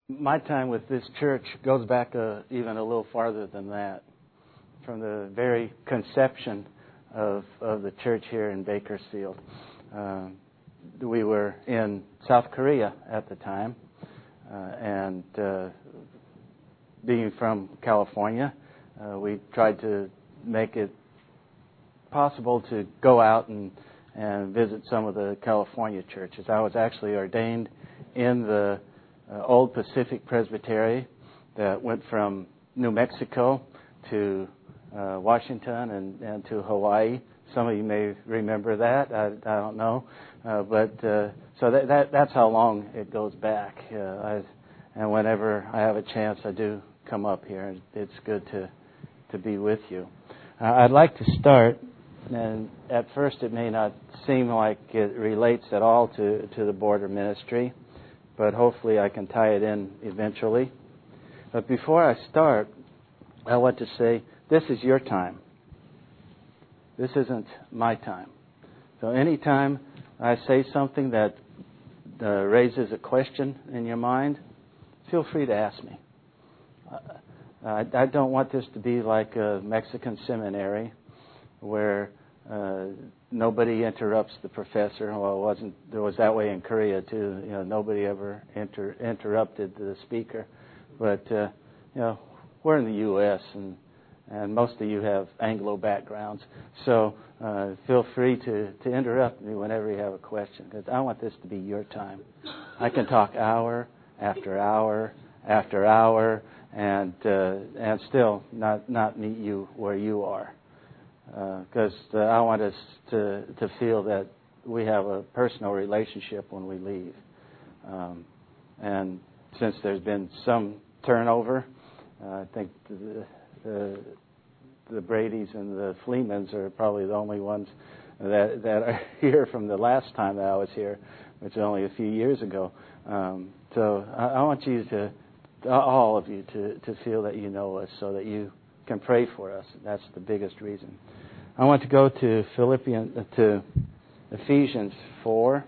My time with this church goes back even a little farther than that. From the very conception of the church here in Bakersfield. We were in South Korea at the time, and being from California, we tried to make it possible to go out and visit some of the California churches. I was actually ordained in the Old Pacific Presbytery that went from New Mexico to Washington and to Hawaii. Some of you may remember that. I don't know, so that's how long it goes back. And whenever I have a chance, I do come up here. It's good to be with you. I'd like to start, and at first it may not seem like it relates at all to the border ministry, but hopefully I can tie it in eventually. But before I start, I want to say this is your time. This isn't my time. So anytime I say something that raises a question in your mind, feel free to ask me. I don't want this to be like a Mexican seminary where nobody interrupts the professor. Well, it was that way in Korea too. Nobody ever interrupted the speaker. But we're in the U.S. and most of you have Anglo backgrounds, so feel free to interrupt me whenever you have a question, because I want this to be your time. I can talk hour after hour after hour and still not meet you where you are. Because I want us to feel that we have a personal relationship when we leave. And since there's been some turnover, I think the Bradys and the Fleemans are probably the only ones that are here from the last time that I was here, which was only a few years ago. So I want you all of you to feel that you know us so that you can pray for us. That's the biggest reason. I want to go to Ephesians 4.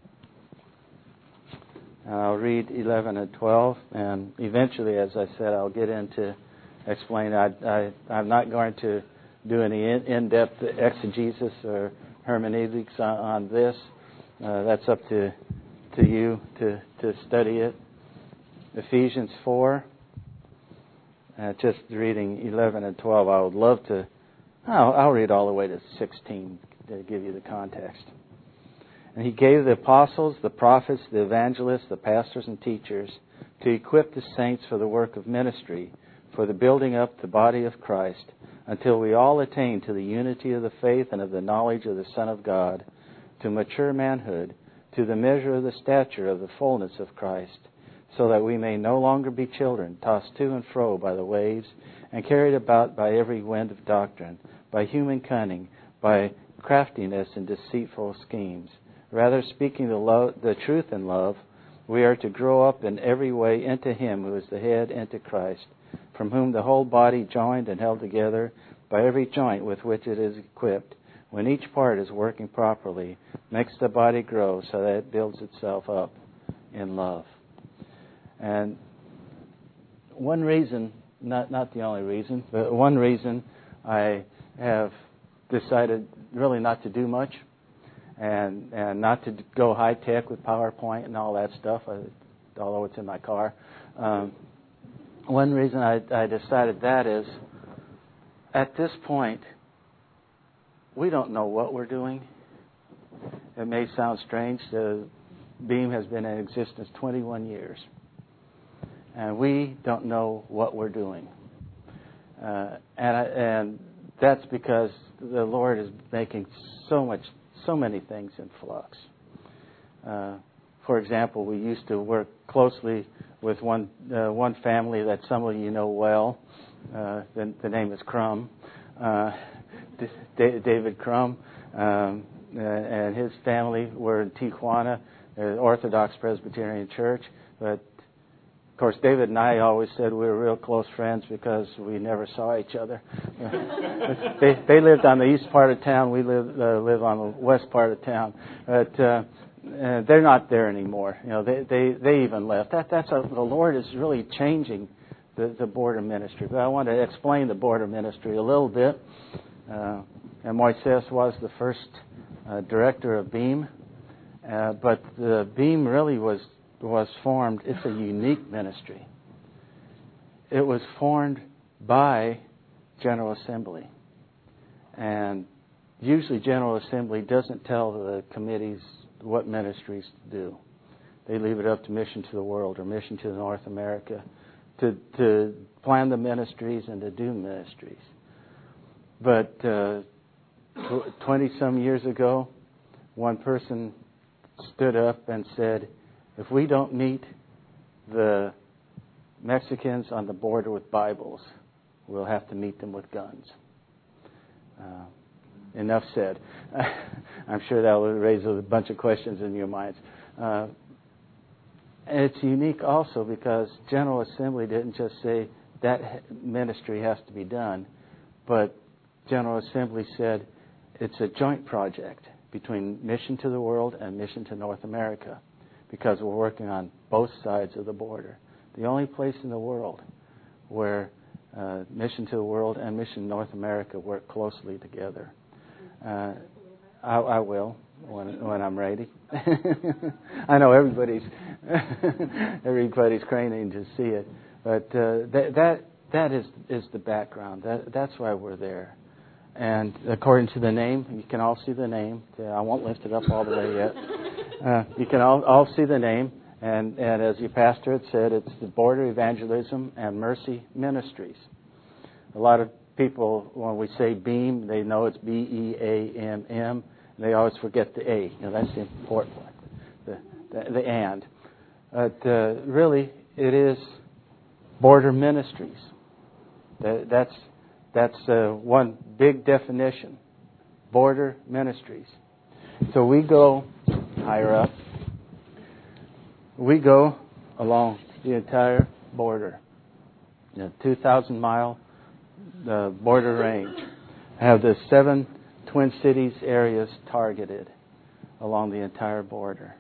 I'll read 11 and 12, and eventually, as I said, I'll get into explain. I'm not going to do any in-depth exegesis or hermeneutics on this. That's up to you to study it. Ephesians 4. Just reading 11 and 12. I would love to. I'll read all the way to 16 to give you the context. And he gave the apostles, the prophets, the evangelists, the pastors and teachers to equip the saints for the work of ministry, for the building up the body of Christ, until we all attain to the unity of the faith and of the knowledge of the Son of God, to mature manhood, to the measure of the stature of the fullness of Christ, so that we may no longer be children, tossed to and fro by the waves, and carried about by every wind of doctrine, by human cunning, by craftiness and deceitful schemes. Rather, speaking the truth in love, we are to grow up in every way into Him who is the head, into Christ, from whom the whole body, joined and held together by every joint with which it is equipped, when each part is working properly, makes the body grow so that it builds itself up in love. And one reason, not the only reason, but one reason I have decided really not to do much and not to go high-tech with PowerPoint and all that stuff, although it's in my car. One reason I decided that is, at this point, we don't know what we're doing. It may sound strange. The Beam has been in existence 21 years. And we don't know what we're doing. And that's because the Lord is making so many things in flux. For example, we used to work closely with one family that some of you know well. The name is Crum, David Crum, and his family were in Tijuana, Orthodox Presbyterian Church. But of course, David and I always said we were real close friends because we never saw each other. They lived on the east part of town. We live on the west part of town. But they're not there anymore. They even left. That's the Lord is really changing the border ministry. But I want to explain the border ministry a little bit. And Moises was the first director of BEAM, but the BEAM really was formed. It's a unique ministry. It was formed by General Assembly, and usually General Assembly doesn't tell the committees what ministries to do. They leave it up to Mission to the World or Mission to North America to plan the ministries and to do ministries. But 20-some years ago, one person stood up and said, if we don't meet the Mexicans on the border with Bibles, we'll have to meet them with guns. Enough said. I'm sure that will raise a bunch of questions in your minds. And it's unique also because General Assembly didn't just say that ministry has to be done, but General Assembly said it's a joint project between Mission to the World and Mission to North America because we're working on both sides of the border. The only place in the world where Mission to the World and Mission North America work closely together. I will when I'm ready. I know everybody's craning to see it, but that is the background. That's why we're there. And according to the name, you can all see the name. I won't lift it up all the way yet. You can all see the name. And as your pastor had said, it's the Border Evangelism and Mercy Ministries. A lot of people, when we say BEAM, they know it's BEAMM. And they always forget the A. That's the important one, the and. But really, it is Border Ministries. That's one big definition. Border Ministries. So we go higher up. We go along the entire border, 2,000-mile border range. Have the 7 Twin Cities areas targeted along the entire border.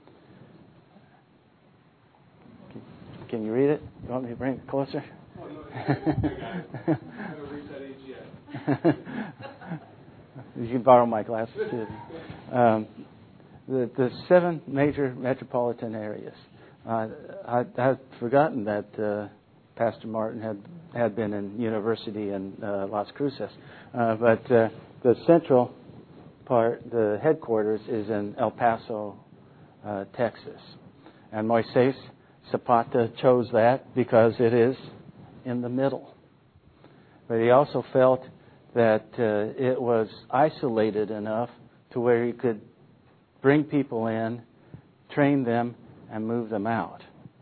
Can you read it? You want me to bring it closer? Oh, no, I haven't reached that age yet. You can borrow my glasses too. The 7 major metropolitan areas. I'd forgotten that Pastor Martin had been in university in Las Cruces, but the central part, the headquarters, is in El Paso, Texas, and Moises Zapata chose that because it is in the middle. But he also felt that it was isolated enough to where he could bring people in, train them, and move them out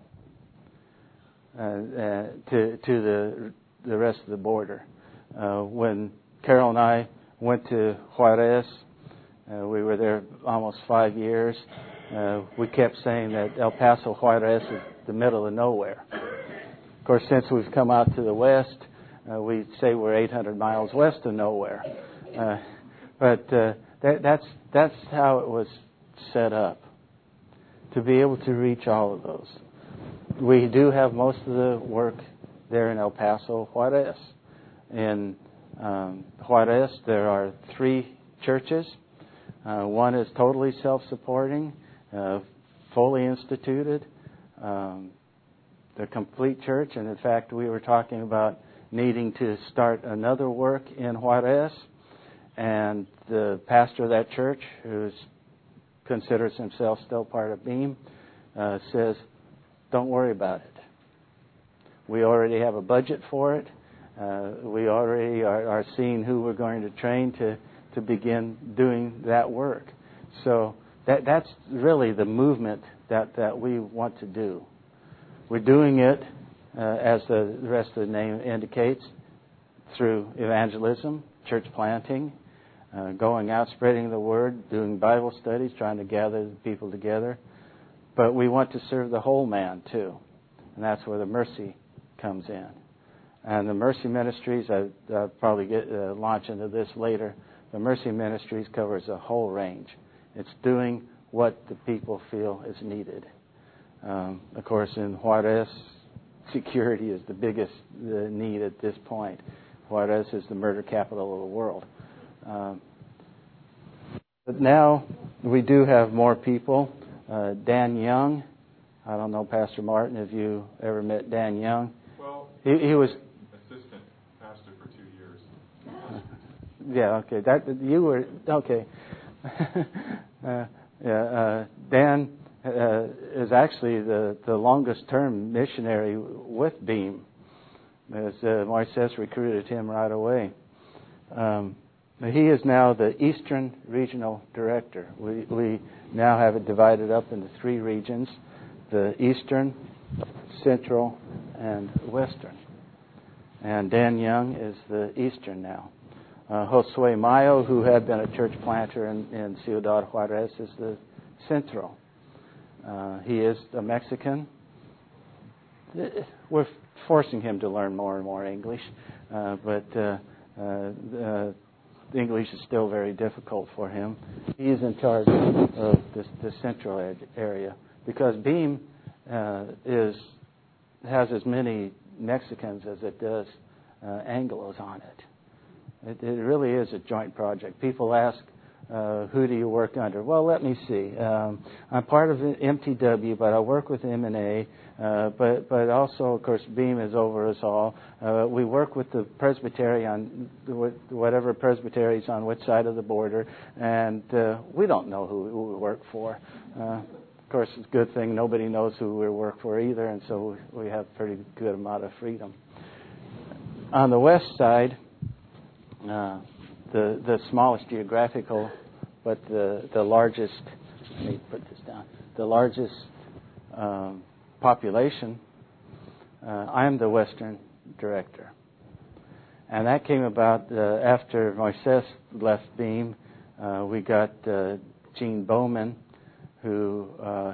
to the rest of the border. When Carol and I went to Juarez, we were there almost 5 years. We kept saying that El Paso, Juarez is the middle of nowhere. Of course, since we've come out to the west, we say we're 800 miles west of nowhere. But that's how it was set up, to be able to reach all of those. We do have most of the work there in El Paso, Juarez. In Juarez, there are 3 churches. One is totally self-supporting, fully instituted, the complete church. And in fact, we were talking about needing to start another work in Juarez. And the pastor of that church, who considers himself still part of BEAM, says, don't worry about it. We already have a budget for it. We already are seeing who we're going to train to begin doing that work. So that's really the movement that we want to do. We're doing it, as the rest of the name indicates, through evangelism, church planting, going out, spreading the word, doing Bible studies, trying to gather the people together. But we want to serve the whole man, too. And that's where the mercy comes in. And the mercy ministries, I'll probably launch into this later. The mercy ministries covers a whole range. It's doing what the people feel is needed. Of course, in Juarez, security is the biggest need at this point. Juarez is the murder capital of the world. But now we do have more people. Dan Young, I don't know, Pastor Martin, have you ever met Dan Young? Well, he was assistant pastor for 2 years. Yeah, okay. You were okay. Dan is actually the longest term missionary with Beam, as Moises recruited him right away. He is now the Eastern Regional Director. We now have it divided up into 3 regions: the Eastern, Central, and Western. And Dan Young is the Eastern now. Josue Mayo, who had been a church planter in Ciudad Juarez, is the Central. He is a Mexican. We're forcing him to learn more and more English, but English is still very difficult for him. He is in charge of the Central area because Beam has as many Mexicans as it does Anglos on it. It really is a joint project. People ask, who do you work under? Well, let me see. I'm part of MTW, but I work with M&A. But also, of course, Beam is over us all. We work with the presbytery on whatever presbytery is on which side of the border, and we don't know who we work for. Of course, it's a good thing nobody knows who we work for either, and so we have a pretty good amount of freedom. On the west side, the smallest geographical, but the largest. Let me put this down. The largest population. I am the Western Director, and that came about after Moises left Beam. We got Gene Bowman, who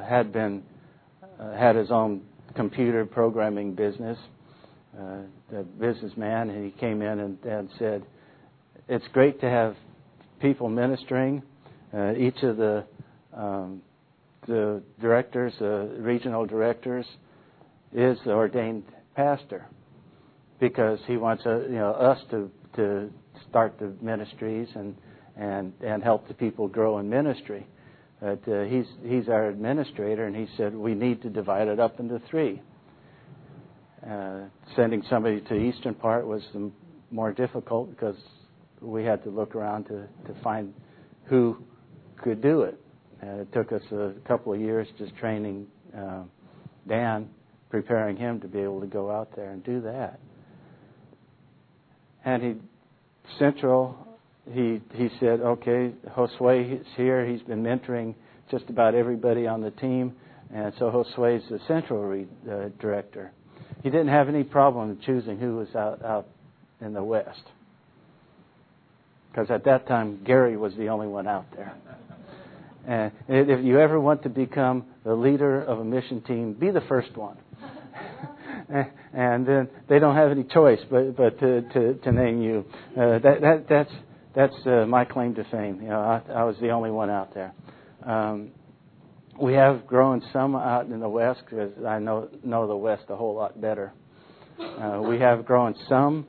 had his own computer programming business, the businessman, and he came in and said, "It's great to have people ministering." Each of the directors, regional directors, is the ordained pastor because he wants us to start the ministries and help the people grow in ministry. But he's our administrator, and he said we need to divide it up into 3. Sending somebody to the eastern part was more difficult because we had to look around to find who could do it. It took us a couple of years just training Dan, preparing him to be able to go out there and do that. And Central, he said, okay, Josue is here. He's been mentoring just about everybody on the team, and so Josue is the Central Director. He didn't have any problem choosing who was out in the West, because at that time, Gary was the only one out there. And if you ever want to become the leader of a mission team, be the first one. And then they don't have any choice but to name you. That's my claim to fame. I was the only one out there. We have grown some out in the West because I know the West a whole lot better. We have grown some,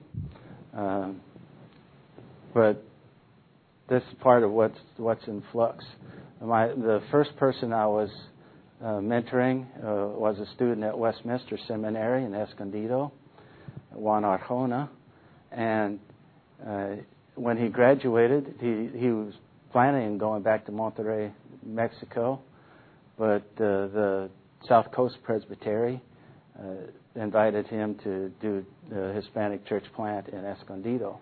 but this is part of what's in flux. The first person I was mentoring was a student at Westminster Seminary in Escondido, Juan Arjona, and when he graduated, he was planning on going back to Monterrey, Mexico, but the South Coast Presbytery invited him to do the Hispanic church plant in Escondido.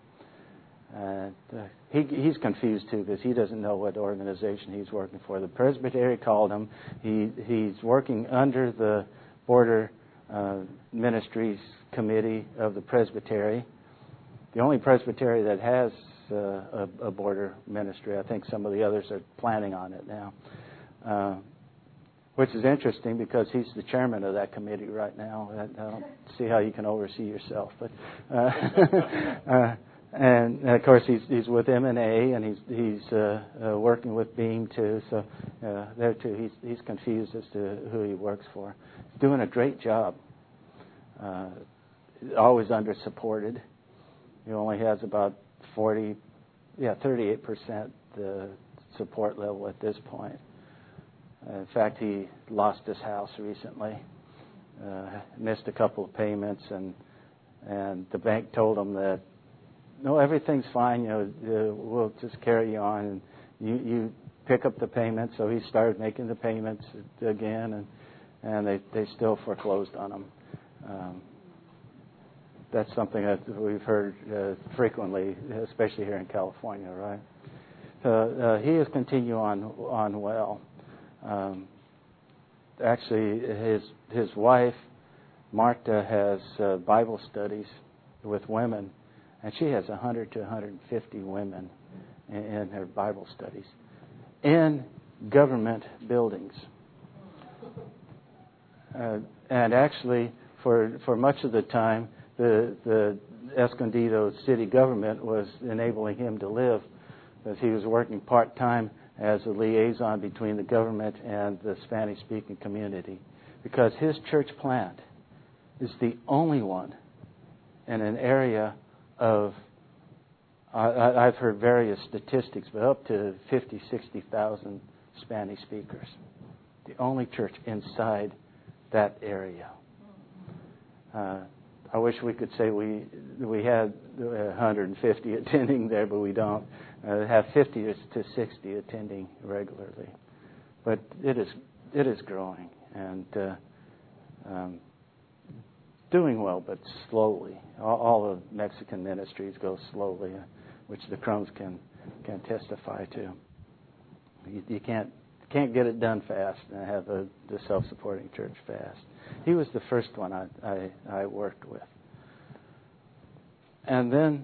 He's confused too because he doesn't know what organization he's working for. The Presbytery called him. He's working under the Border Ministries Committee of the Presbytery, the only Presbytery that has a border ministry. I think some of the others are planning on it now, which is interesting because he's the chairman of that committee right now. I don't see how you can oversee yourself, but And of course, he's with M&A, and he's working with Beam too. So there too, he's confused as to who he works for. He's doing a great job. Always under supported. He only has about 38% support level at this point. In fact, he lost his house recently. Missed a couple of payments, and the bank told him that no, everything's fine. We'll just carry you on, and you pick up the payments. So he started making the payments again, and they still foreclosed on him. That's something that we've heard frequently, especially here in California, right? So he has continued on well. Actually, his wife Marta has Bible studies with women, and she has 100 to 150 women in her Bible studies in government buildings. And actually, for much of the time, the Escondido city government was enabling him to live, as he was working part-time as a liaison between the government and the Spanish-speaking community, because his church plant is the only one in an area of, I've heard various statistics, but up to 50, 60,000 Spanish speakers. The only church inside that area. I wish we could say we had 150 attending there, but we don't. Have 50 to 60 attending regularly. But it is growing and doing well, but slowly. All of Mexican ministries go slowly, which the Crumbs can testify to. You can't get it done fast and have the self-supporting church fast. He was the first one I worked with. And then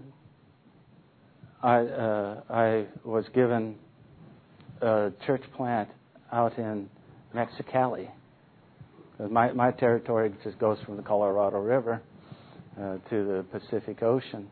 I was given a church plant out in Mexicali. My territory just goes from the Colorado River to the Pacific Ocean.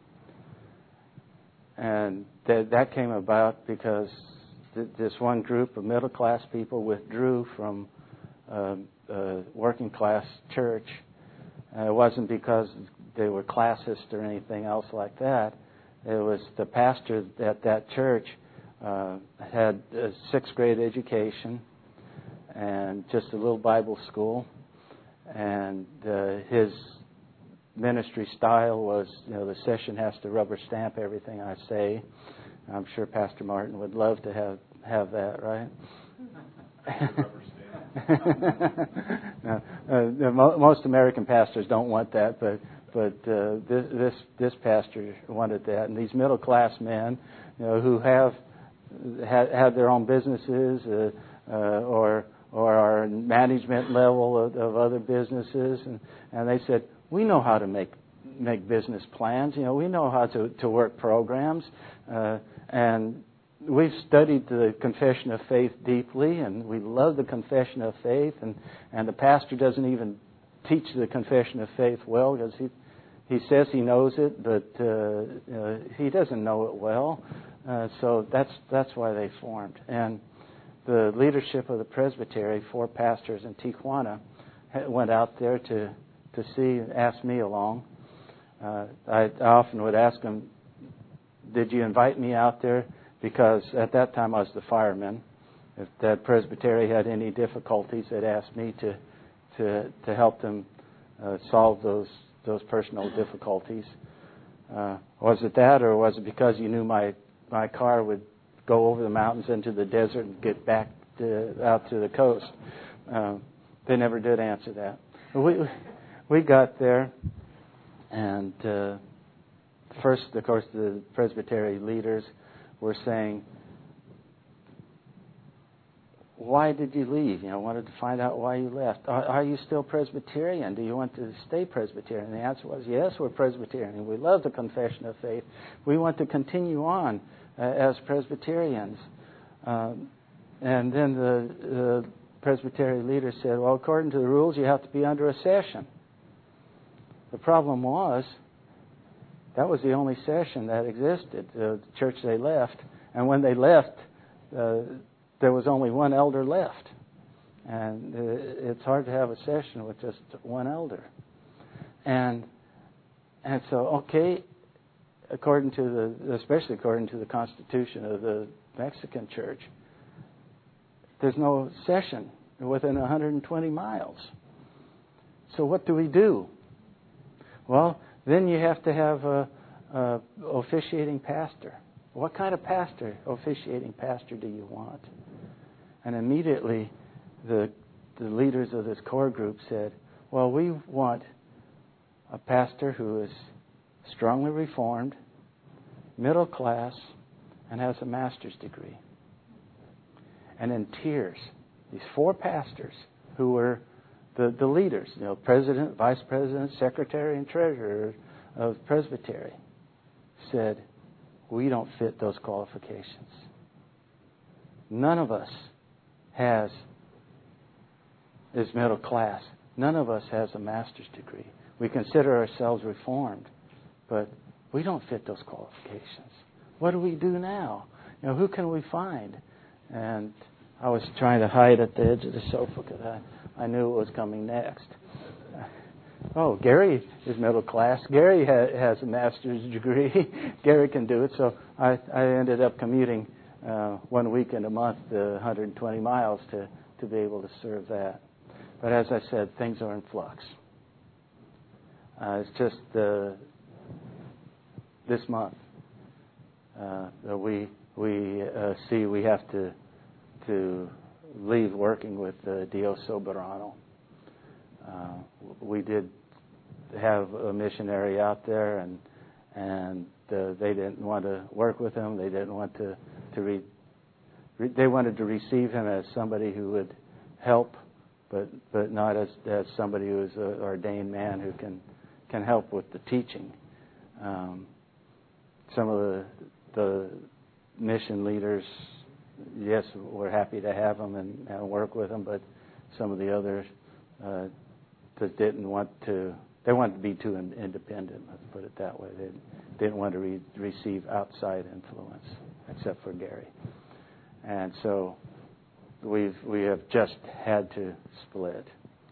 And that came about because this one group of middle-class people withdrew from working class church. It wasn't because they were classist or anything else like that. It was the pastor at that church had a 6th grade education and just a little Bible school. And his ministry style was, the session has to rubber stamp everything I say. I'm sure Pastor Martin would love to have that, right? Most American pastors don't want that, but this pastor wanted that. And these middle class men, who have had their own businesses or are management level of other businesses, and they said, we know how to make business plans. We know how to work programs, and we've studied the Confession of Faith deeply, and we love the Confession of Faith, and the pastor doesn't even teach the Confession of Faith well, because he says he knows it, but he doesn't know it well. So that's why they formed. And the leadership of the presbytery, 4 pastors in Tijuana, went out there to see and ask me along. I often would ask them, did you invite me out there? Because at that time I was the fireman. If that presbytery had any difficulties, they'd ask me to help them solve those personal difficulties. Was it that, or was it because you knew my car would go over the mountains into the desert and get back out to the coast? They never did answer that. We got there, and first, of course, the presbytery leaders were saying, why did you leave? Wanted to find out why you left. Are you still Presbyterian? Do you want to stay Presbyterian? And the answer was, yes, we're Presbyterian. We love the Confession of Faith. We want to continue on as Presbyterians. And then the Presbytery leader said, well, according to the rules, you have to be under a session. The problem was, that was the only session that existed, the church they left. And when they left, there was only one elder left. And it's hard to have a session with just one elder. And so, okay, especially according to the Constitution of the Mexican church, there's no session within 120 miles. So what do we do? Well, then you have to have a officiating pastor. What kind of officiating pastor do you want? And immediately the leaders of this core group said, well, we want a pastor who is strongly reformed, middle class, and has a master's degree. And in tears, these 4 pastors who were the leaders, president, vice president, secretary, and treasurer of Presbytery, said, we don't fit those qualifications. None of us is middle class. None of us has a master's degree. We consider ourselves reformed, but we don't fit those qualifications. What do we do now? Who can we find? And I was trying to hide at the edge of the sofa because I knew what was coming next. Oh, Gary is middle class. Gary has a master's degree. Gary can do it. So I ended up commuting 1 weekend a month, 120 miles to be able to serve that. But as I said, things are in flux. It's just this month that we see we have to leave working with Dio Soberano. We did have a missionary out there, and they didn't want to work with him. They didn't want to they wanted to receive him as somebody who would help, but not as somebody who is an ordained man who can help with the teaching. Some of the mission leaders, yes, we're happy to have them and work with them, but some of the others just didn't want to. They wanted to be too independent, let's put it that way. They didn't want to receive outside influence, except for Gary. And so we have just had to split,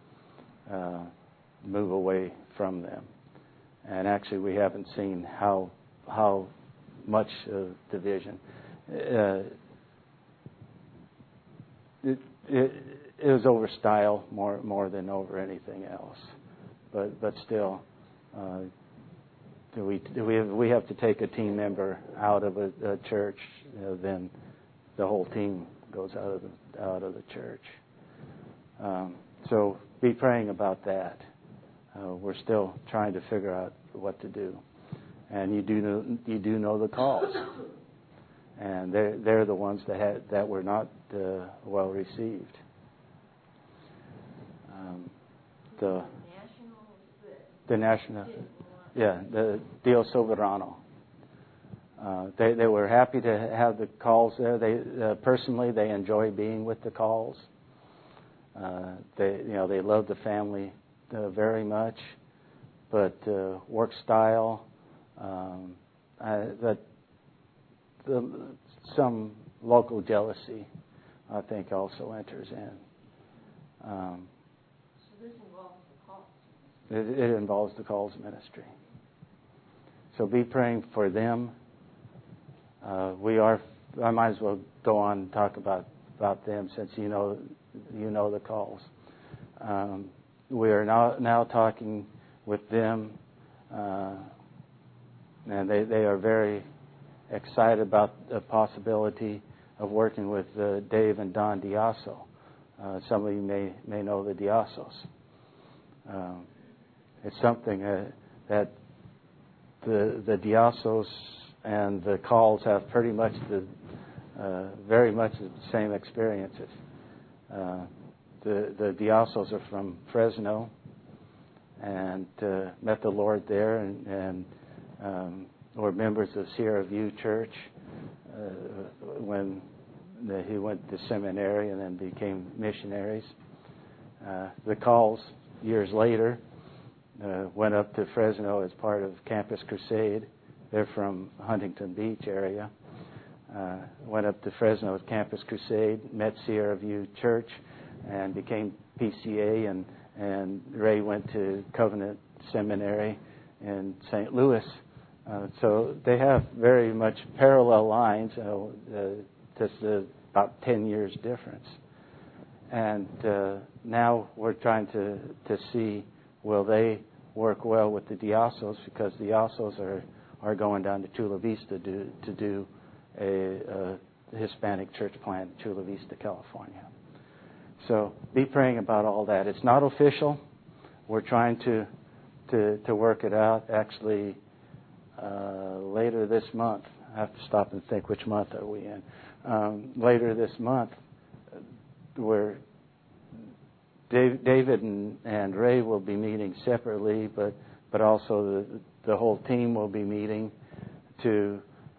move away from them. And actually, we haven't seen how much division. It was over style more than over anything else, but still, we have to take a team member out of a church, then the whole team goes out of the church. So be praying about that. We're still trying to figure out what to do, and you do know the calls, and they're the ones that were not well received. The national, the Dio Soberano. They were happy to have the calls there. They personally they enjoy being with the calls. They love the family very much, but work style, some local jealousy, I think, also enters in. So this involves the calls. It involves the calls ministry. So be praying for them. I might as well go on and talk about them since you know the calls. We are now talking with them, and they are very excited about the possibility of working with Dave and Don Diaso. Some of you may know the Diasos. It's something that the Diasos and the calls have pretty much very much the same experiences. The Diasos are from Fresno and met the Lord there and were members of Sierra View Church when he went to seminary and then became missionaries. The calls years later, went up to Fresno as part of Campus Crusade. They're from Huntington Beach area. Went up to Fresno as Campus Crusade, met Sierra View Church, and became PCA. And Ray went to Covenant Seminary in St. Louis. So they have very much parallel lines. Just about 10 years difference. And now we're trying to see, will they work well with the Diasos, because the Diasos are going down to Chula Vista to do a Hispanic church plant in Chula Vista, California. So be praying about all that. It's not official. We're trying to work it out. Actually, later this month, I have to stop and think, which month are we in? Later this month, where David and Ray will be meeting separately, but also the whole team will be meeting to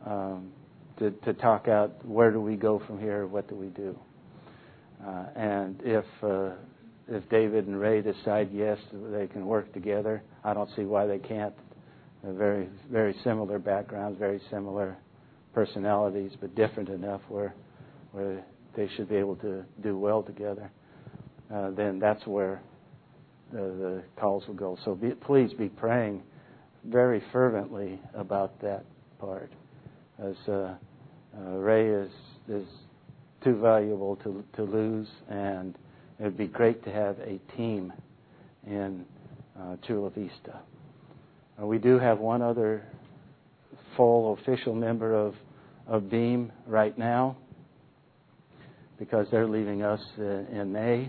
talk out where do we go from here, what do we do, and if David and Ray decide yes, they can work together, I don't see why they can't. Very, very similar backgrounds, very similar personalities, but different enough where they should be able to do well together. Then that's where the calls will go. So please be praying very fervently about that part, as Ray is too valuable to lose, and it would be great to have a team in Chula Vista. We do have one other full official member of Beam right now, because they're leaving us in May.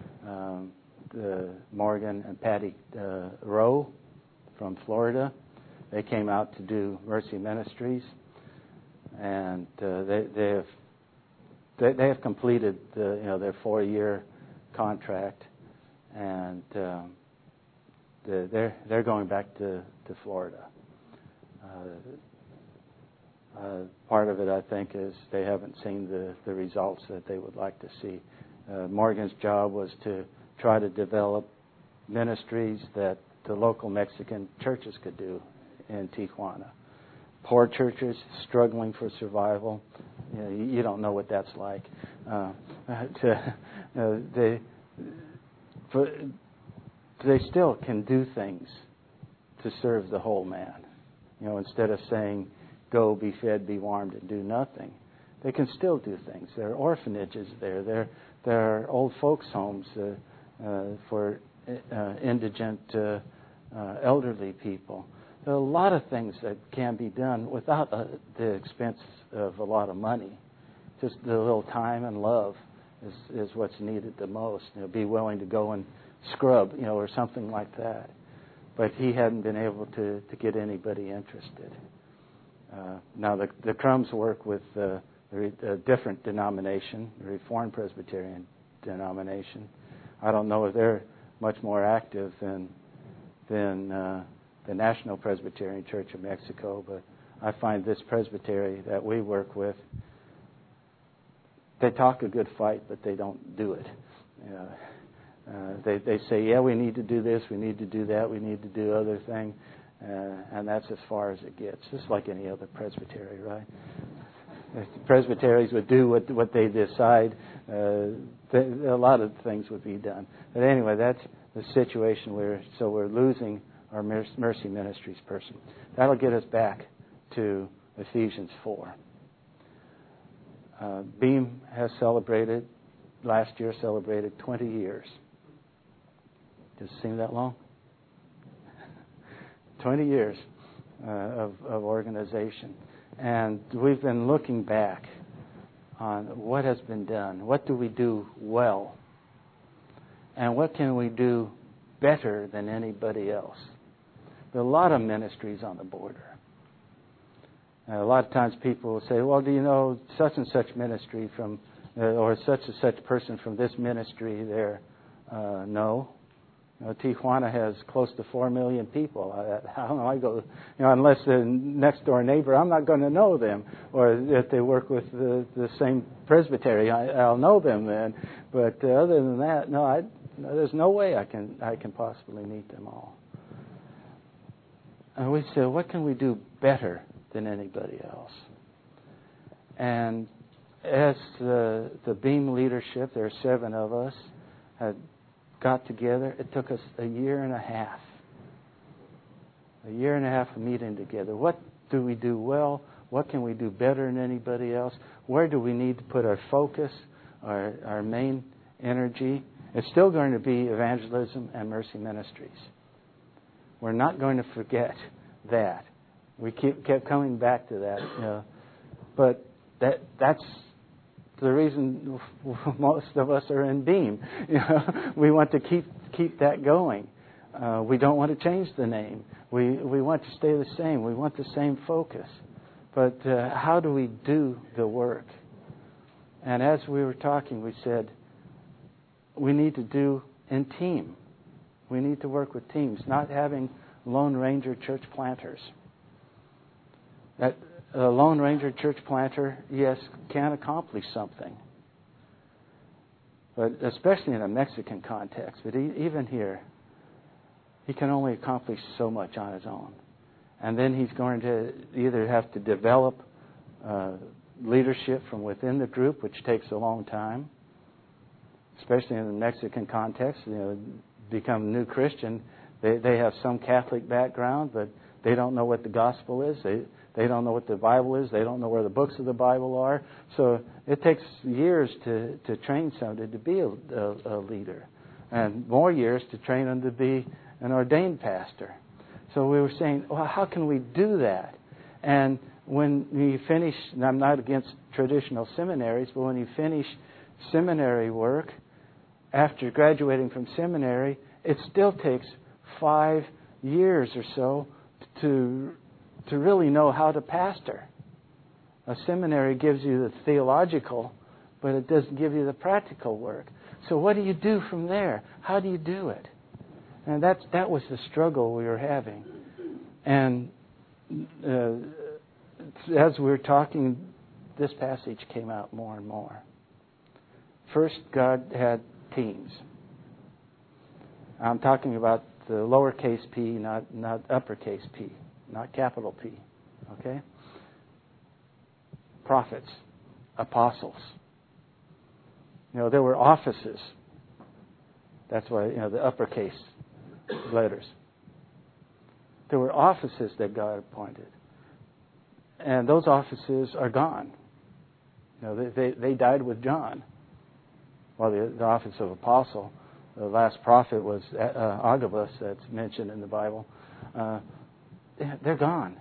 Morgan and Patty Rowe from Florida. They came out to do Mercy Ministries, and they have completed their 4-year contract, and they're going back to Florida. Part of it, I think, is they haven't seen the results that they would like to see. Morgan's job was to try to develop ministries that the local Mexican churches could do in Tijuana. Poor churches struggling for survival. You don't know what that's like. They still can do things to serve the whole man. Instead of saying, go, be fed, be warmed, and do nothing, they can still do things. There are orphanages there. There are old folks' homes for indigent elderly people. There are a lot of things that can be done without the expense of a lot of money. Just the little time and love is what's needed the most. Be willing to go and scrub, or something like that. But he hadn't been able to get anybody interested. Now the Crumbs work with a different denomination, the Reformed Presbyterian denomination. I don't know if they're much more active than the National Presbyterian Church of Mexico, but I find this presbytery that we work with, they talk a good fight, but they don't do it. They say, yeah, we need to do this, we need to do that, we need to do other thing, and that's as far as it gets, just like any other presbytery, right? If the presbyteries would do what they decide, a lot of things would be done. But anyway, that's the situation we're losing our Mercy Ministries person. That'll get us back to Ephesians 4. Beam has last year celebrated 20 years. Does it seem that long? 20 years of organization. And we've been looking back on what has been done. What do we do well? And what can we do better than anybody else? There are a lot of ministries on the border. A lot of times people will say, well, do you know such and such ministry from, or such and such person from this ministry there? No. Tijuana has close to 4 million people. How do I go? Unless the next door neighbor, I'm not going to know them. Or if they work with the same presbytery, I'll know them then. But other than that, no, there's no way I can possibly meet them all. And we said, what can we do better than anybody else? And as the Beam leadership, there are 7 of us, had got together. It took us a year and a half of meeting together. What do we do well? What can we do better than anybody else? Where do we need to put our focus, our main energy? It's still going to be evangelism and mercy ministries. We're not going to forget that. We kept coming back to that. But that's the reason most of us are in Beam. We want to keep that going. We don't want to change the name. We want to stay the same. We want the same focus. But how do we do the work? And as we were talking, we said, we need to do in team. We need to work with teams, not having Lone Ranger church planters. That a Lone Ranger church planter, yes, can accomplish something. But especially in a Mexican context, but even here, he can only accomplish so much on his own. And then he's going to either have to develop leadership from within the group, which takes a long time, especially in the Mexican context. Become a new Christian, they have some Catholic background, but they don't know what the gospel is. They don't know what the Bible is. They don't know where the books of the Bible are. So it takes years to train somebody to be a leader, and more years to train them to be an ordained pastor. So we were saying, well, how can we do that? And when you finish, and I'm not against traditional seminaries, but when you finish seminary work, after graduating from seminary, it still takes 5 years or so to really know how to pastor. A seminary gives you the theological, but it doesn't give you the practical work. So what do you do from there? How do you do it? And that was the struggle we were having. And as we were talking, this passage came out more and more. First, God had teams. I'm talking about the lowercase p, not uppercase P, not capital P. Okay? Prophets, apostles. There were offices. That's why, the uppercase letters. There were offices that God appointed. And those offices are gone. They died with John. Well, the office of apostle, the last prophet was Agabus, that's mentioned in the Bible. They're gone.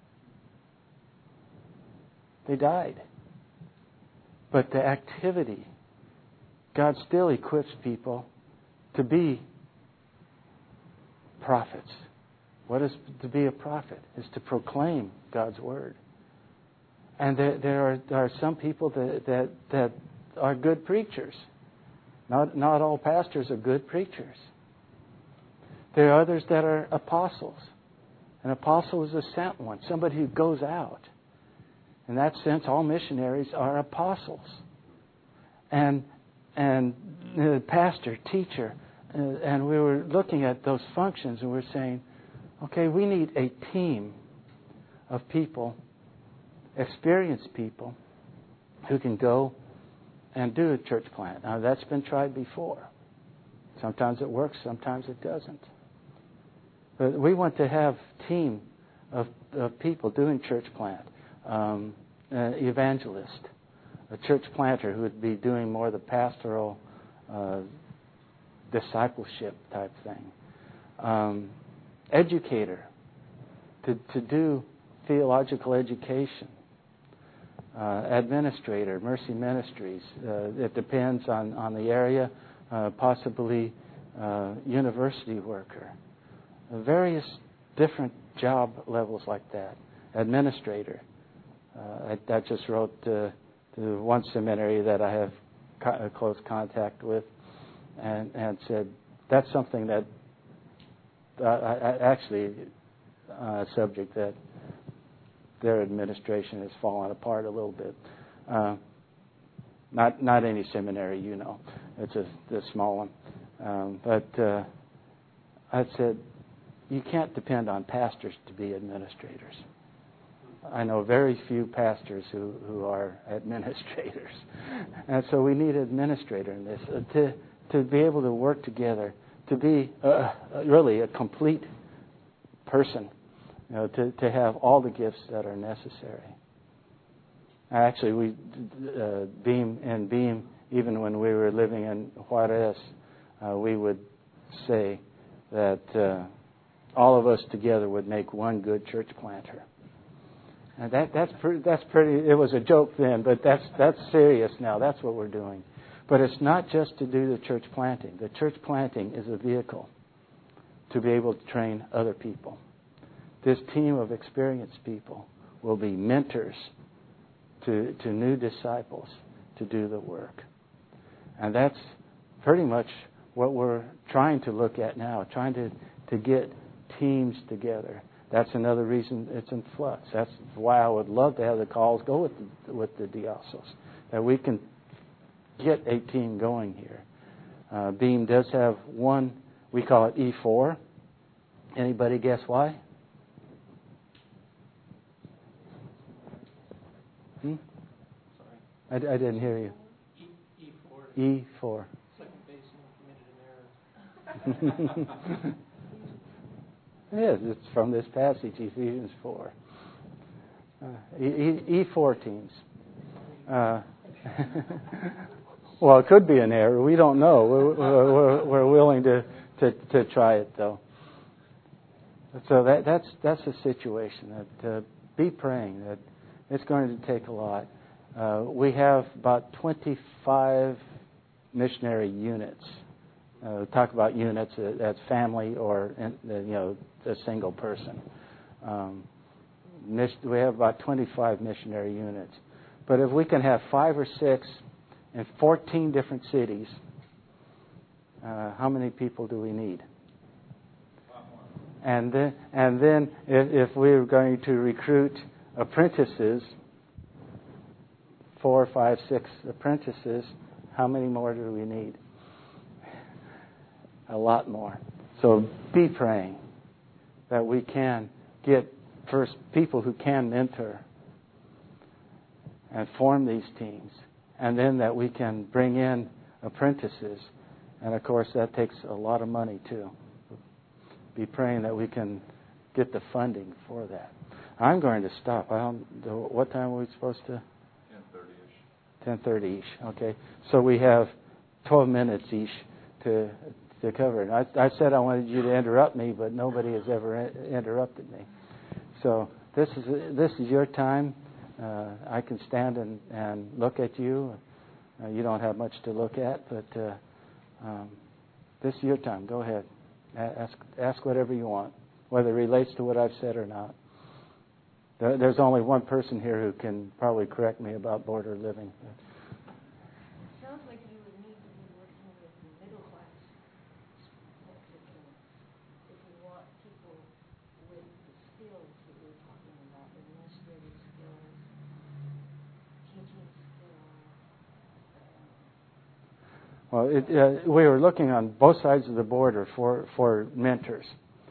They died. But the activity, God still equips people to be prophets. What is to be a prophet? Is to proclaim God's word. And there are some people that are good preachers. Not all pastors are good preachers. There are others that are apostles. An apostle is a sent one, somebody who goes out. In that sense, all missionaries are apostles. And pastor, teacher, and we were looking at those functions and we're saying, okay, we need a team of people, experienced people, who can go and do a church plant. Now, that's been tried before. Sometimes it works, sometimes it doesn't. But we want to have a team of people doing church plant, an evangelist, a church planter who would be doing more of the pastoral discipleship type thing, educator to do theological education, administrator, mercy ministries. It depends on the area, possibly university worker. Various different job levels like that. Administrator. I just wrote to one seminary that I have close contact with and said, that's something that actually a subject that their administration has fallen apart a little bit. Not any seminary, it's a small one. But I said, you can't depend on pastors to be administrators. I know very few pastors who are administrators. And so we need an administrator in this to be able to work together, to be really a complete person, to have all the gifts that are necessary. Actually, we Beam, even when we were living in Juarez, we would say that all of us together would make one good church planter. And that's pretty. It was a joke then, but that's serious now. That's what we're doing. But it's not just to do the church planting. The church planting is a vehicle to be able to train other people. This team of experienced people will be mentors to new disciples to do the work. And that's pretty much what we're trying to look at now, trying to get teams together. That's another reason it's in flux. That's why I would love to have the calls go with the Diocese, that we can get a team going here. Beam does have one, we call it E4. Anybody guess why? Sorry. I didn't hear you. E4. E4. Second baseman committed an error. Yes, it's from this passage, Ephesians 4. E4 teams. Well, it could be an error. We don't know. We're willing to try it, though. So that's a situation that be praying that it's going to take a lot. We have about 25 missionary units. Talk about units as family or a single person. We have about 25 missionary units. But if we can have 5 or 6 in 14 different cities, how many people do we need? And then if we're going to recruit apprentices, 4, 5, 6 apprentices, how many more do we need? A lot more. So be praying that we can get first people who can mentor and form these teams, and then that we can bring in apprentices. And of course that takes a lot of money too. Be praying that we can get the funding for that. I'm going to stop. What time are we supposed to? 10:30ish. 10:30ish. Okay. So we have 12 minutes each to cover it. I said I wanted you to interrupt me, but nobody has ever interrupted me. So this is your time. I can stand and look at you. You don't have much to look at, but this is your time. Go ahead. Ask whatever you want, whether it relates to what I've said or not. There's only one person here who can probably correct me about border living. Sounds like you would need to be working with the middle class Mexicans if you want people with the skills that you're talking about, administrative skills, teaching skills. Well, we were looking on both sides of the border for mentors.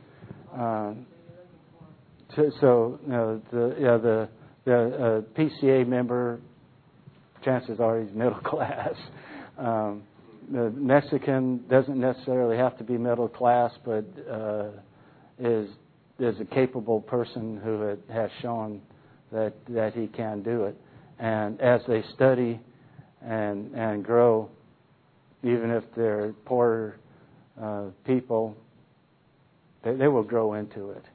The PCA member, chances are he's middle class. The Mexican doesn't necessarily have to be middle class, but is a capable person who has shown that he can do it. And as they study and grow, even if they're poor people, they will grow into it.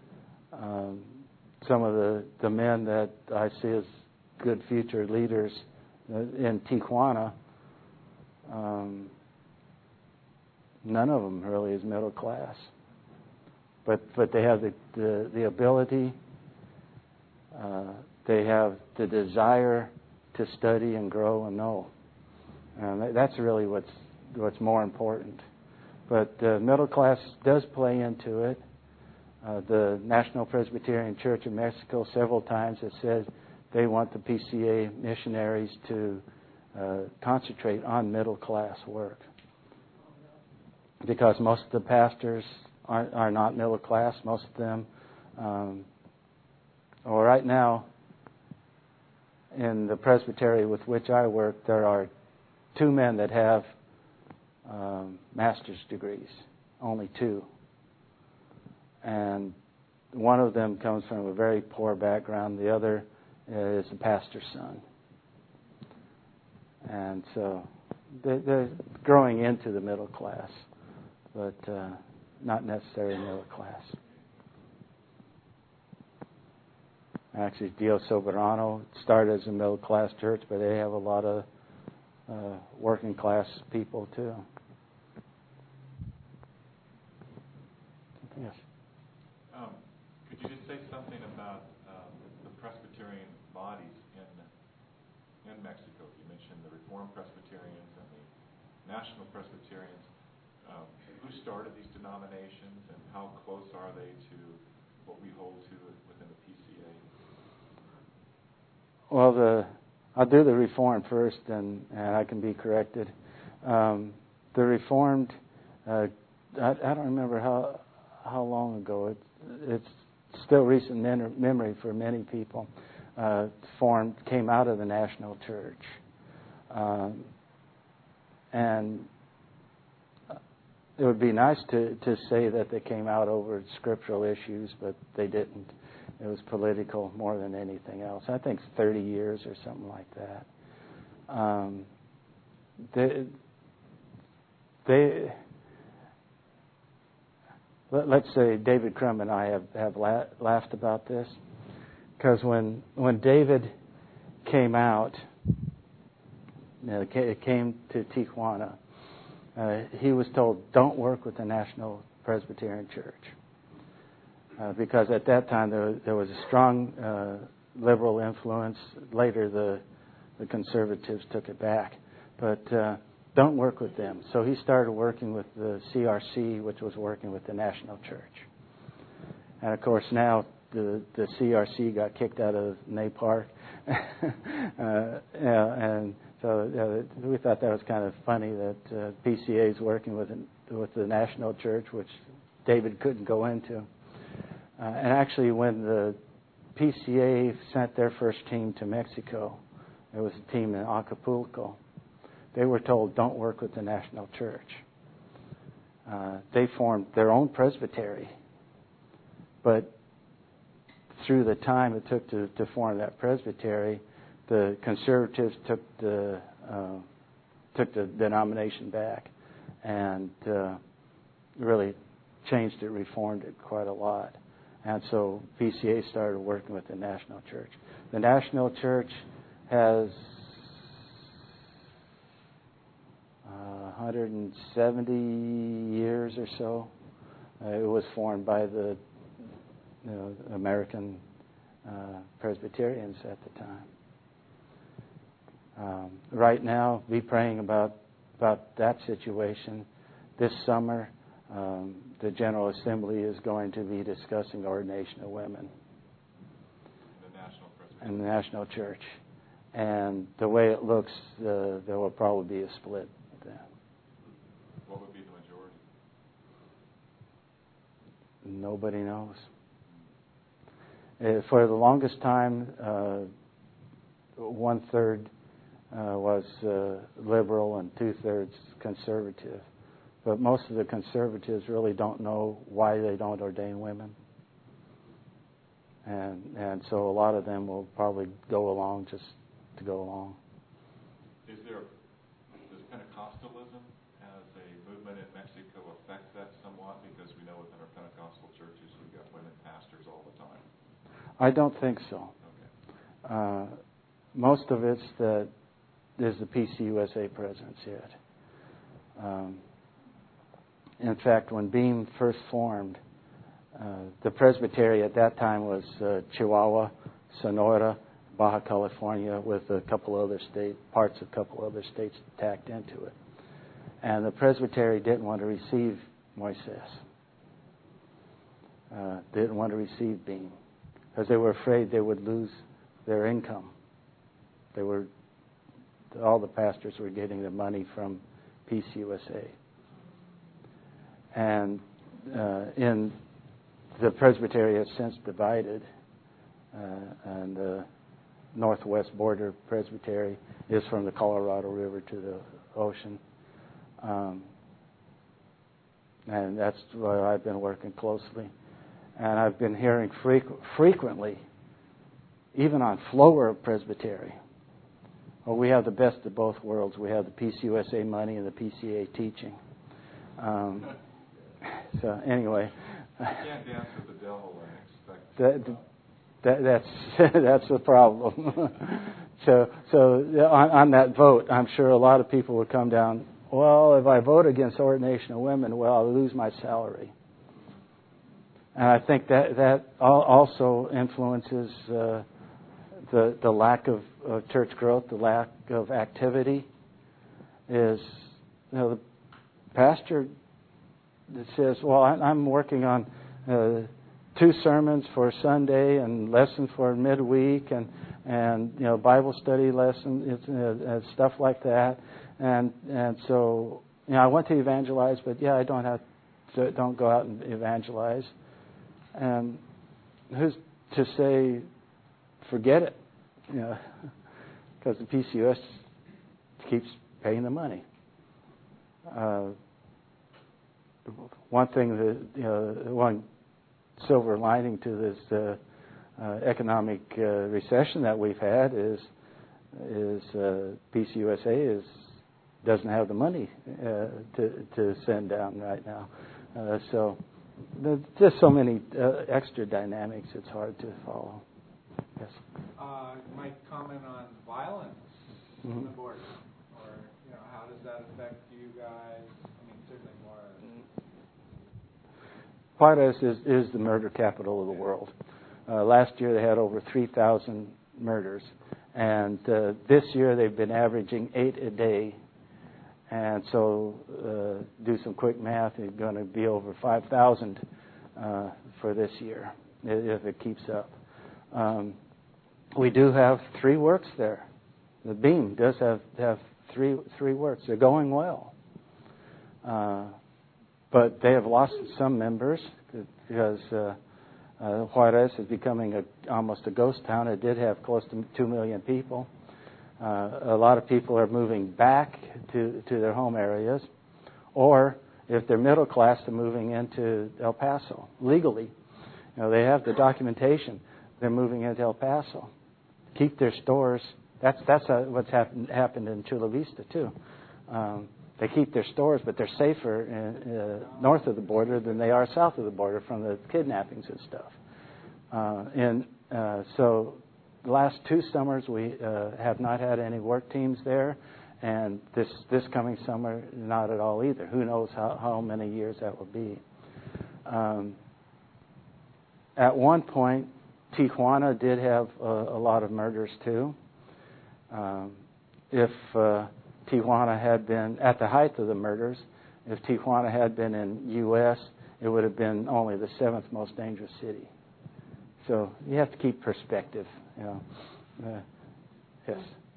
Some of the men that I see as good future leaders in Tijuana, none of them really is middle class, but they have the ability, they have the desire to study and grow and know, and that's really what's more important. But middle class does play into it. The National Presbyterian Church of Mexico several times has said they want the PCA missionaries to concentrate on middle class work, because most of the pastors are not middle class. Most of them. Well, right now, in the presbytery with which I work, there are 2 men that have master's degrees. Only 2. And one of them comes from a very poor background. The other is a pastor's son. And so they're growing into the middle class, but not necessarily middle class. Actually, Dio Soberano started as a middle class church, but they have a lot of working class people too. Yes. Could you just say something about the Presbyterian bodies in Mexico? You mentioned the Reformed Presbyterians and the National Presbyterians. Who started these denominations, and how close are they to what we hold to within the PCA? Well, I'll do the Reformed first, and I can be corrected. The Reformed, I don't remember how long ago. It's still recent memory for many people. Came out of the National Church, and it would be nice to say that they came out over scriptural issues, but they didn't. It was political more than anything else. I think 30 years or something like that. Let's say David Crum and I have laughed about this, because when David came out, came to Tijuana, he was told, don't work with the National Presbyterian Church. Because at that time there was a strong liberal influence. Later the conservatives took it back. But don't work with them. So he started working with the CRC, which was working with the National Church. And of course now the CRC got kicked out of NAPARC. And so we thought that was kind of funny that PCA is working with the National Church, which David couldn't go into. And actually, when the PCA sent their first team to Mexico, it was a team in Acapulco, they were told, don't work with the National Church. They formed their own presbytery. But through the time it took to form that presbytery, the conservatives took the denomination back and really changed it, reformed it quite a lot. And so PCA started working with the National Church. The National Church has 170 years or so. It was formed by the American Presbyterians at the time. Right now, be praying about that situation. This summer, the General Assembly is going to be discussing ordination of women in the National Church. And the way it looks, there will probably be a split then. What would be the majority? Nobody knows. For the longest time, 1/3 was liberal and 2/3 conservative. But most of the conservatives really don't know why they don't ordain women. And so a lot of them will probably go along just to go along. Does Pentecostalism as a movement in Mexico affect that somewhat? Because we know within our Pentecostal churches we've got women pastors all the time. I don't think so. Okay. Most of it's the PCUSA presence yet. In fact, when Beam first formed, the presbytery at that time was Chihuahua, Sonora, Baja California, with a couple other parts of a couple other states tacked into it. And the presbytery didn't want to receive Moises. Didn't want to receive Beam because they were afraid they would lose their income. All the pastors were getting their money from PCUSA. And in the Presbytery has since divided, and the northwest border Presbytery is from the Colorado River to the ocean. And that's where I've been working closely. And I've been hearing frequently, even on Flower Presbytery, well, we have the best of both worlds. We have the PCUSA money and the PCA teaching. So anyway. You can't dance with the devil and expect that's the problem. So on that vote, I'm sure a lot of people would come down, well, if I vote against ordination of women, well, I'll lose my salary. And I think that also influences the lack of church growth, the lack of activity. Is, the pastor that says, well, I'm working on 2 sermons for Sunday and lessons for midweek and Bible study lessons and stuff like that. And so I want to evangelize, but I don't go out and evangelize. And who's to say forget it? Because the PCUS keeps paying the money. One thing one silver lining to this economic recession that we've had is PCUSA doesn't have the money to send down right now. So there's just so many extra dynamics. It's hard to follow. Yes. You might comment on violence on the border, or how does that affect you guys? I mean, certainly more. Juarez is the murder capital of the world. Last year they had over 3,000 murders, and this year they've been averaging 8 a day. And so, do some quick math. It's going to be over 5,000 for this year if it keeps up. We do have 3 works there. The Beam does have three works. They're going well. But they have lost some members because Juarez is becoming almost a ghost town. It did have close to 2 million people. A lot of people are moving back to their home areas, or if they're middle class, they're moving into El Paso legally. They have the documentation. They're moving into El Paso. Keep their stores. That's what's happened in Chula Vista too. They keep their stores, but they're safer north of the border than they are south of the border from the kidnappings and stuff. So the last 2 summers we have not had any work teams there, and this coming summer not at all either. Who knows how many years that will be. At one point, Tijuana did have a lot of murders too. If Tijuana had been, at the height of the murders, if Tijuana had been in U.S., it would have been only the 7th most dangerous city. So you have to keep perspective. Yes.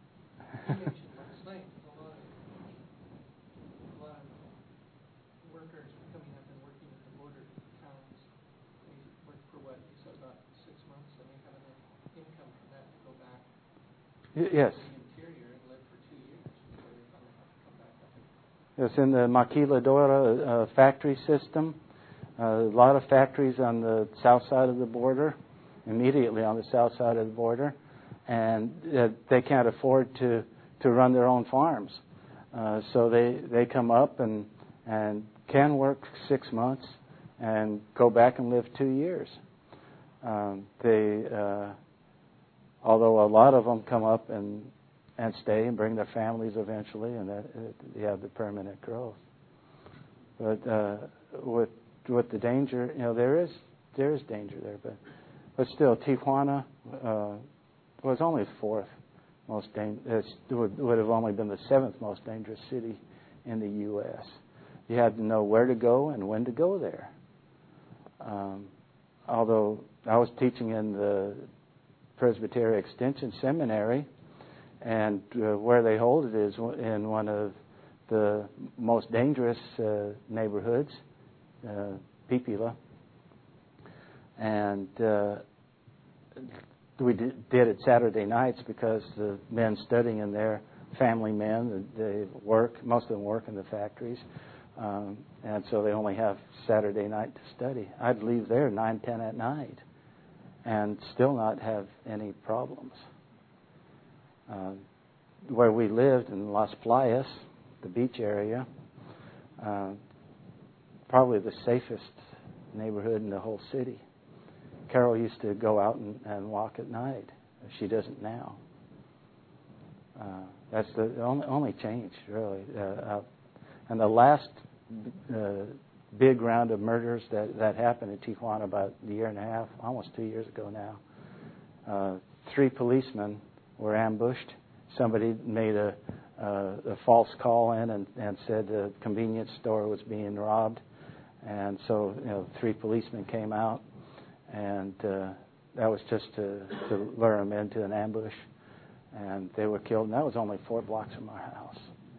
Yes. It's in the Maquiladora factory system. A lot of factories on the south side of the border, immediately on the south side of the border, and they can't afford to run their own farms. So they come up and can work 6 months and go back and live 2 years. Although a lot of them come up and stay and bring their families eventually, and that you have the permanent growth. But with the danger, there is danger there, but still, Tijuana was only the 4th most dangerous. Would have only been the 7th most dangerous city in the U.S. You had to know where to go and when to go there. Although I was teaching in the Presbyterian Extension Seminary, and where they hold it is in one of the most dangerous neighborhoods. Pipila. And we did it Saturday nights because the men studying in there, family men, they work, most of them work in the factories. And so they only have Saturday night to study. I'd leave there 9, 10 at night and still not have any problems. Where we lived in Las Playas, the beach area, probably the safest neighborhood in the whole city. Carol used to go out and walk at night. She doesn't now. That's the only change, really. And the last big round of murders that happened in Tijuana about a year and a half, almost 2 years ago now, 3 policemen were ambushed. Somebody made a false call in and said the convenience store was being robbed. And so, 3 policemen came out, and that was just to lure them into an ambush. And they were killed, and that was only 4 blocks from our house.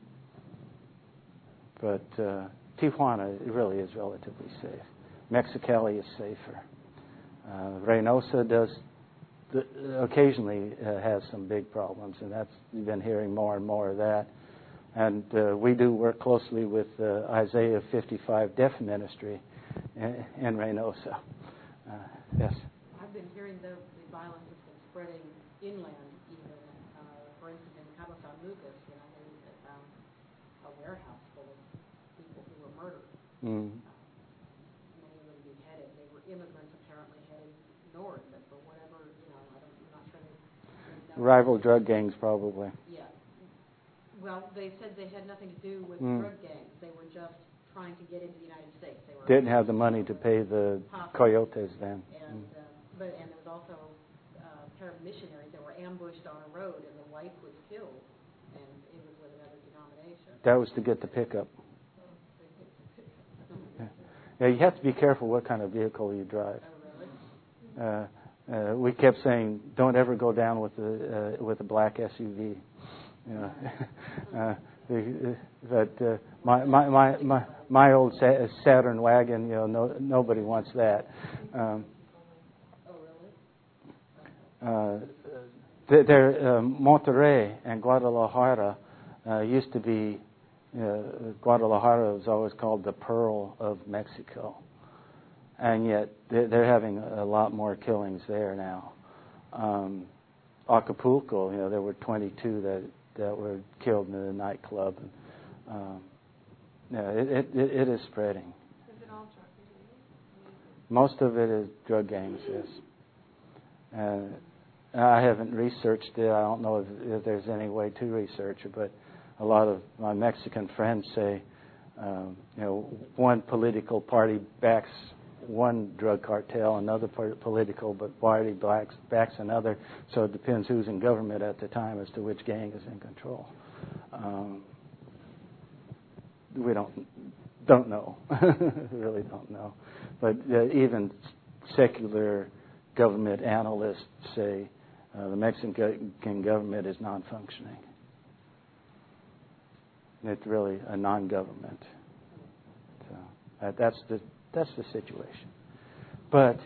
But Tijuana really is relatively safe. Mexicali is safer. Reynosa occasionally has some big problems, and you've been hearing more and more of that. And we do work closely with Isaiah 55 Deaf Ministry in Reynosa. Yes? I've been hearing the violence has been spreading inland even. For instance, in Cabo San Lucas, they found a warehouse full of people who were murdered. Many of them beheaded. They were immigrants apparently heading north, but for whatever, I'm not sure they rival drug gangs, probably. Yeah. Well, they said they had nothing to do with drug gangs. They were just trying to get into the United States. They were didn't have the money to pay the coyotes then. And there was also a pair of missionaries that were ambushed on a road, and the wife was killed, and it was with another denomination. That was to get the pickup. Yeah, you have to be careful what kind of vehicle you drive. Oh, really? We kept saying, don't ever go down with a black SUV. But my old Saturn wagon, nobody wants that. Monterrey and Guadalajara used to be. Guadalajara was always called the Pearl of Mexico, and yet they're having a lot more killings there now. Acapulco, there were 22 that were killed in the nightclub. It is spreading. Is it all drug related? Most of it is drug gangs, yes. I haven't researched it. I don't know if there's any way to research it, but a lot of my Mexican friends say, one political party backs one drug cartel, another political party backs another. So it depends who's in government at the time as to which gang is in control. We don't know. Really don't know. But even secular government analysts say the Mexican government is non-functioning. It's really a non-government. So that's the situation. But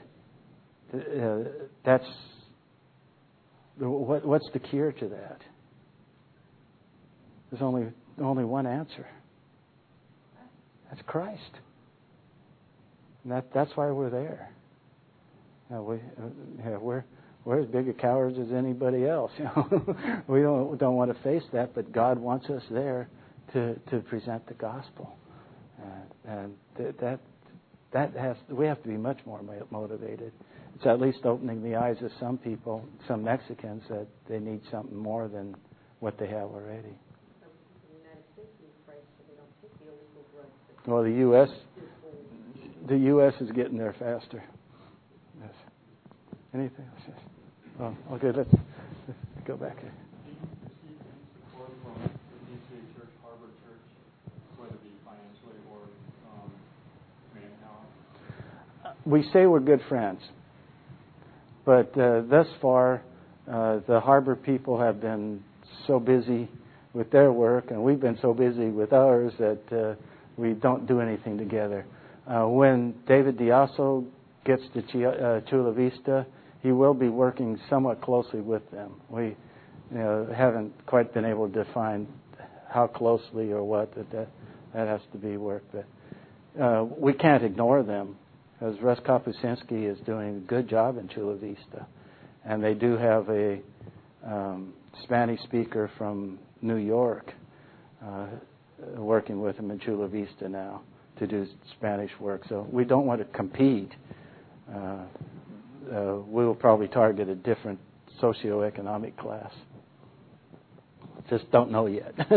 what's the cure to that? There's only one answer. That's Christ. And that's why we're there. We're as big a cowards as anybody else. We don't want to face that, but God wants us there to present the gospel, and we have to be much more motivated. It's at least opening the eyes of some people, some Mexicans, that they need something more than what they have already. Well, the U.S. is getting there faster. Yes. Anything else? Yes. Oh, okay. Let's go back here. Do you receive any support from the DCA Church, Harbor Church, whether it be financially or manpower? We say we're good friends, but thus far, the Harbor people have been so busy with their work, and we've been so busy with ours that we don't do anything together. When David Diaso gets to Chula Vista, he will be working somewhat closely with them. We haven't quite been able to define how closely or what that has to be worked. But we can't ignore them, because Russ Kapusinski is doing a good job in Chula Vista, and they do have a Spanish speaker from New York working with them in Chula Vista now to do Spanish work. So we don't want to compete. We will probably target a different socioeconomic class. Just don't know yet. Yes.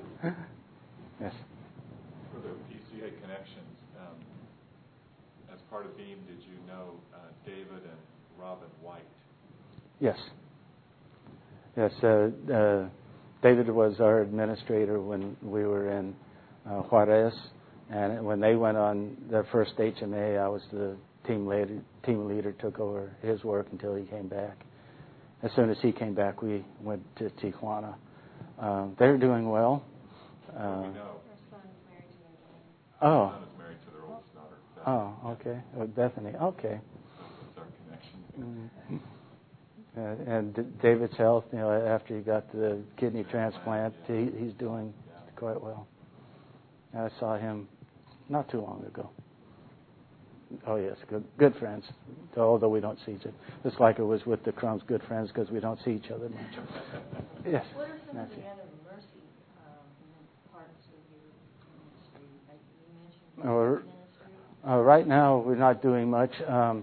For the PCA connections, as part of BEAM, did you know David and Robin White? Yes. Yes. David was our administrator when we were in Juarez, and when they went on their first HMA, I was the team leader, took over his work until he came back. As soon as he came back, we went to Tijuana. They're doing well. We know. Her son is married to their daughter. Oh. Her son is married to their oldest daughter. Bethany. Oh, okay. Oh, Bethany. Okay. That's our connection. Mm-hmm. And David's health, after he got the kidney transplant, he's doing quite well. I saw him not too long ago. Oh, yes, good friends, although we don't see each other. Just like it was with the Crumbs, good friends, because we don't see each other much. Yes. What are some of the other mercy parts of your ministry? Like you mentioned ministry. Right now, we're not doing much.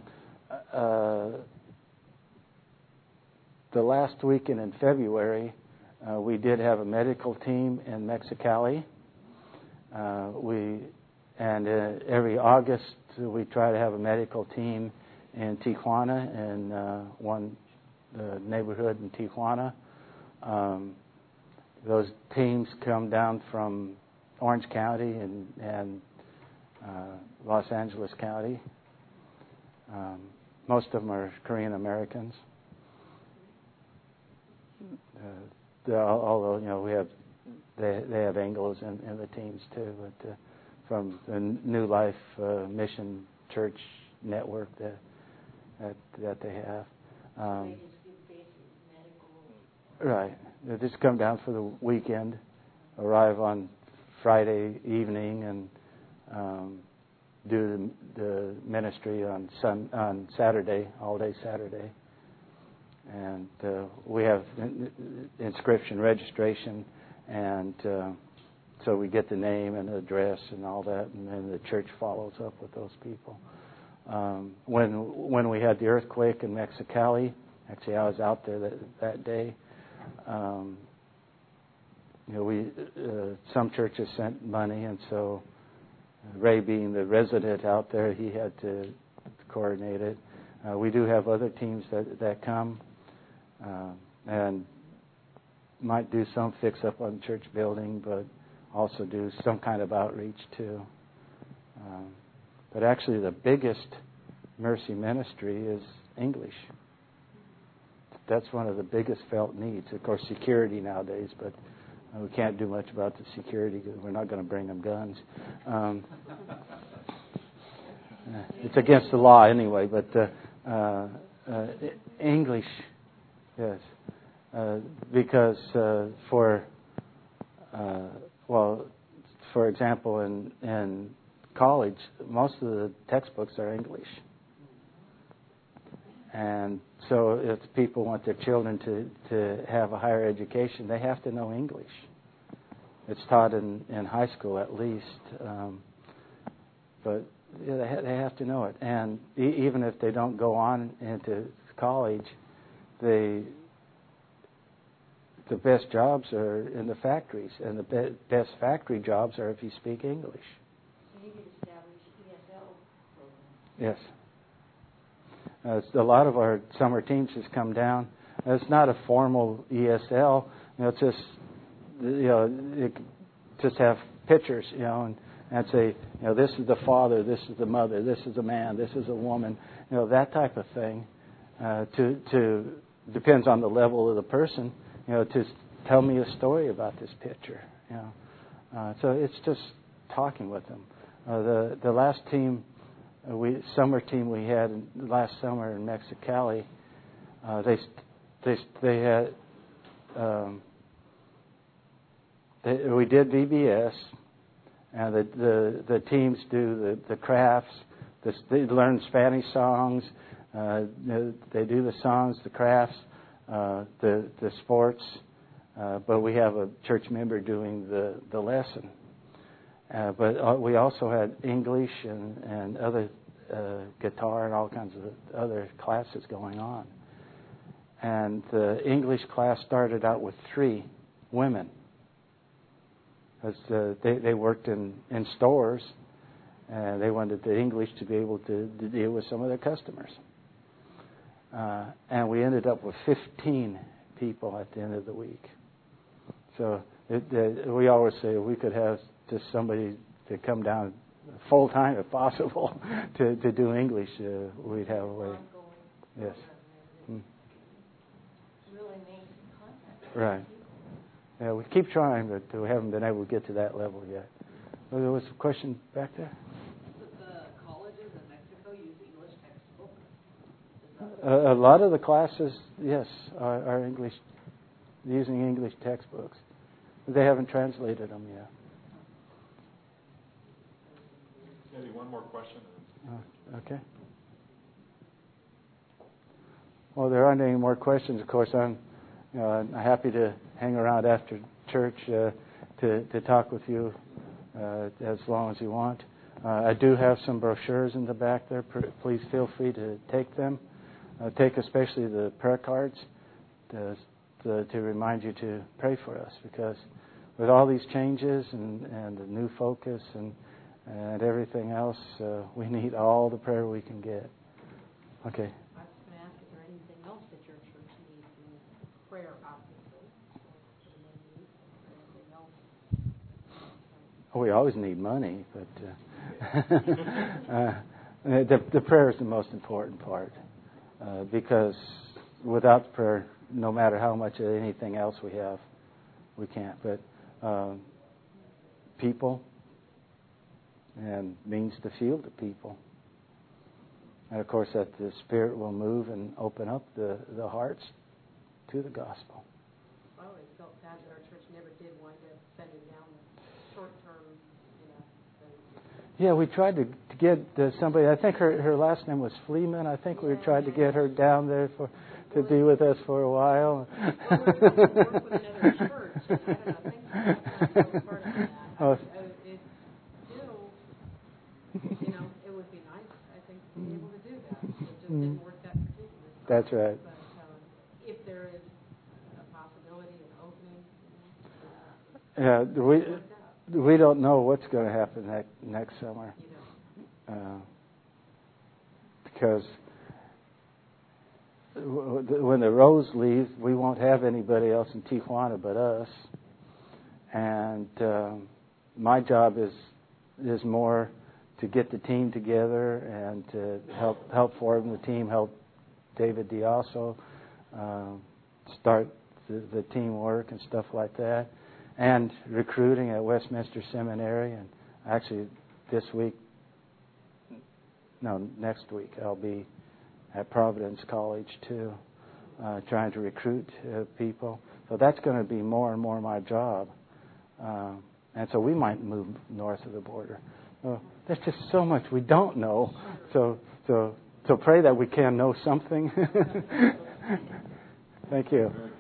The last weekend in February, we did have a medical team in Mexicali. Every August, we try to have a medical team in Tijuana, in one neighborhood in Tijuana. Those teams come down from Orange County and Los Angeles County. Most of them are Korean Americans. Although we have they have Anglos in the teams too, but from the New Life Mission Church network that they have. They just give basic medical. Right. They just come down for the weekend, arrive on Friday evening, and do the ministry on Saturday, all day Saturday. And we have inscription registration, and so we get the name and the address and all that, and then the church follows up with those people. When we had the earthquake in Mexicali, actually I was out there that day. Some churches sent money, and so Ray, being the resident out there, he had to coordinate it. We do have other teams that come and might do some fix up on the church building, but also do some kind of outreach too. But actually, the biggest mercy ministry is English. That's one of the biggest felt needs. Of course, security nowadays, but we can't do much about the security because we're not going to bring them guns. It's against the law anyway, but English, yes. Because for example, in college, most of the textbooks are English. And so if people want their children to have a higher education, they have to know English. It's taught in high school at least. But they have to know it. And even if they don't go on into college, the best jobs are in the factories. And the best factory jobs are if you speak English. So you could establish ESL programs. Yes. A lot of our summer teams just come down. It's not a formal ESL. It's just it just have pictures, and say, this is the father, this is the mother, this is a man, this is a woman, that type of thing. To depends on the level of the person, to tell me a story about this picture. So it's just talking with them. The last team, summer team we had last summer in Mexicali, they had we did VBS, and the teams do the crafts. They learn Spanish songs. They do the songs, the crafts, the sports. But we have a church member doing the lesson. But we also had English and other guitar and all kinds of other classes going on. And the English class started out with 3 women. Because they worked in stores, and they wanted the English to be able to deal with some of their customers. And we ended up with 15 people at the end of the week. So we always say if we could have just somebody to come down full time if possible to do English, we'd have a way. Yes. Really amazing contact. Right. Yeah, we keep trying, but we haven't been able to get to that level yet. Well, there was a question back there. The colleges in Mexico use English textbooks? A lot of the classes, yes, are English, using English textbooks. They haven't translated them yet. Maybe one more question. Okay. Well, there aren't any more questions. Of course, I'm happy to hang around after church to talk with you as long as you want. I do have some brochures in the back there. Please feel free to take them. Take especially the prayer cards to remind you to pray for us, because with all these changes and the new focus and everything else, we need all the prayer we can get. Okay. I was going to ask, is there anything else that your church needs in prayer, obviously? Anything else? We always need money, but the prayer is the most important part, because without prayer, no matter how much of anything else we have, we can't. But people and means to feel the people. And of course that the Spirit will move and open up the hearts to the gospel. I always felt bad that our church never did wind up sending down the short-term, Yeah, we tried to get somebody, I think her last name was Fleeman. I think we tried to get her down there to be with us for a while. Well, we're going to work with another church, and I don't know, things are part of that. It still, it would be nice, I think, to be able to do that. It just didn't work that particularly. That's right. But if there is a possibility, an opening, We don't know what's going to happen next summer. Because when the Rose leaves, we won't have anybody else in Tijuana but us. And my job is more to get the team together and to help form the team, help David Diaso start the teamwork and stuff like that, and recruiting at Westminster Seminary. And actually next week I'll be at Providence College too, trying to recruit people. So that's going to be more and more my job. And so we might move north of the border. There's just so much we don't know. So pray that we can know something. Thank you.